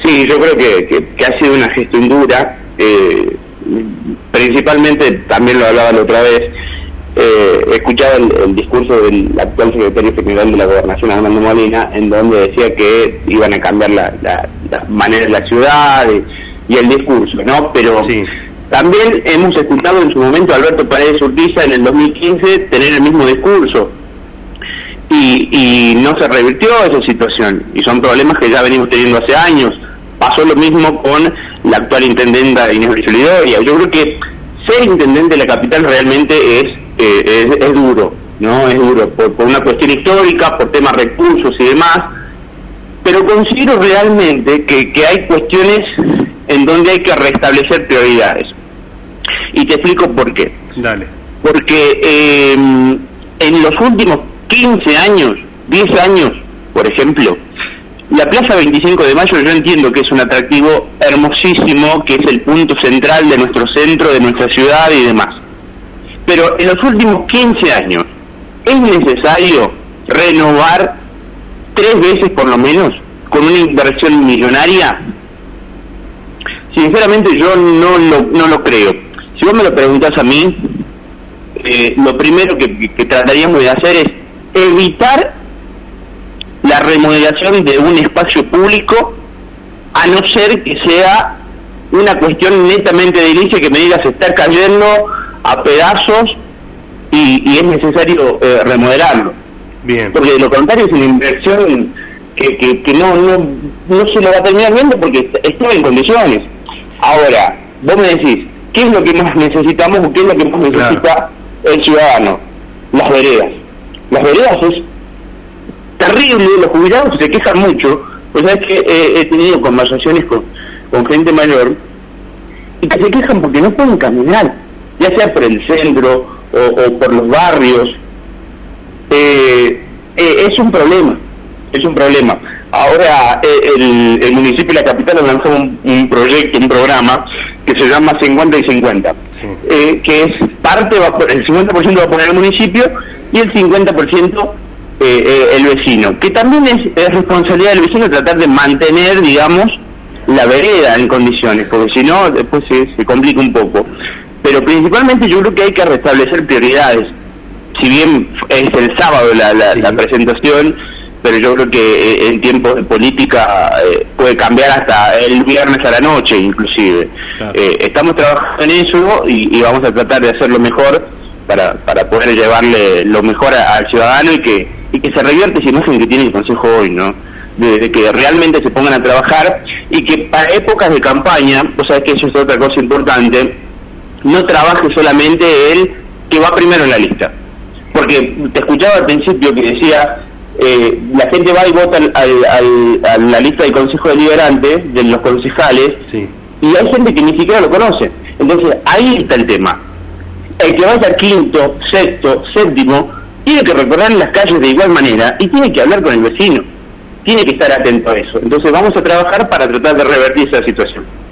Sí, yo creo que ha sido una gestión dura, principalmente, también lo hablaba la otra vez, escuchaba el discurso del actual secretario general de la Gobernación, Armando Molina, en donde decía que iban a cambiar la manera de la ciudad y el discurso, ¿no? Pero sí, también hemos escuchado en su momento a Alberto Paredes Urquiza en el 2015 tener el mismo discurso, y no se revirtió esa situación, y son problemas que ya venimos teniendo hace años. Pasó lo mismo con la actual intendenta Inés Brizuela. Yo creo que ser intendente de la capital realmente es duro, ¿no? Es duro por una cuestión histórica, por temas recursos y demás, pero considero realmente que hay cuestiones en donde hay que restablecer prioridades. Y te explico por qué. Dale. Porque en los últimos 15 años, 10 años, por ejemplo, la Plaza 25 de Mayo yo entiendo que es un atractivo hermosísimo, que es el punto central de nuestro centro, de nuestra ciudad y demás. Pero en los últimos 15 años, ¿es necesario renovar 3 veces por lo menos, con una inversión millonaria? Sinceramente yo no lo creo. Si vos me lo preguntás a mí, lo primero que trataríamos de hacer es evitar la remodelación de un espacio público, a no ser que sea una cuestión netamente de edilicia, que me diga se está cayendo a pedazos y es necesario remodelarlo. Bien. Porque de lo contrario es una inversión que no se lo va a terminar viendo porque está en condiciones. Ahora, vos me decís, ¿qué es lo que más necesitamos o qué es lo que más necesita el ciudadano? Las veredas. Las veredas es terrible, los jubilados se quejan mucho, pues sabes que he tenido conversaciones con gente mayor y que se quejan porque no pueden caminar, ya sea por el centro o por los barrios. Es un problema. Ahora el municipio y la capital han lanzado un proyecto, un programa que se llama 50 y 50, sí, que es el 50% va a poner el municipio y el 50% el vecino, que también es responsabilidad del vecino tratar de mantener, digamos, la vereda en condiciones, porque si no después se complica un poco. Pero principalmente yo creo que hay que restablecer prioridades. Si bien es el sábado la presentación, pero yo creo que en tiempos de política puede cambiar hasta el viernes a la noche inclusive. Claro. Estamos trabajando en eso y vamos a tratar de hacerlo mejor para poder llevarle lo mejor al ciudadano y que se revierte esa imagen que tiene el Consejo hoy, ¿no? De que realmente se pongan a trabajar y que para épocas de campaña, vos sabés que eso es otra cosa importante, no trabaje solamente el que va primero en la lista. Porque te escuchaba al principio que decía, la gente va y vota a la lista del Consejo Deliberante, de los concejales, sí, y hay gente que ni siquiera lo conoce. Entonces ahí está el tema. El que vaya quinto, sexto, séptimo, tiene que recorrer las calles de igual manera y tiene que hablar con el vecino, tiene que estar atento a eso. Entonces vamos a trabajar para tratar de revertir esa situación.